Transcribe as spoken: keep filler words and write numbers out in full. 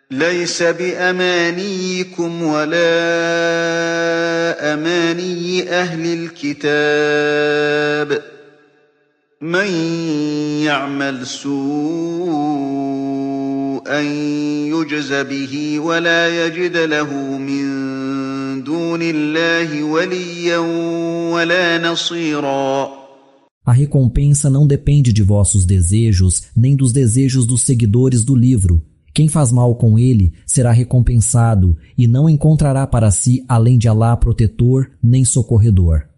ليس بأمانيكم ولا أماني أهل الكتاب من يعمل سوءا يجز به ولا يجد له من دون الله وليا ولا نصيرا. A recompensa não depende de vossos desejos, nem dos desejos dos seguidores do livro. Quem faz mal com ele será recompensado e não encontrará para si, além de Alá, protetor nem socorredor.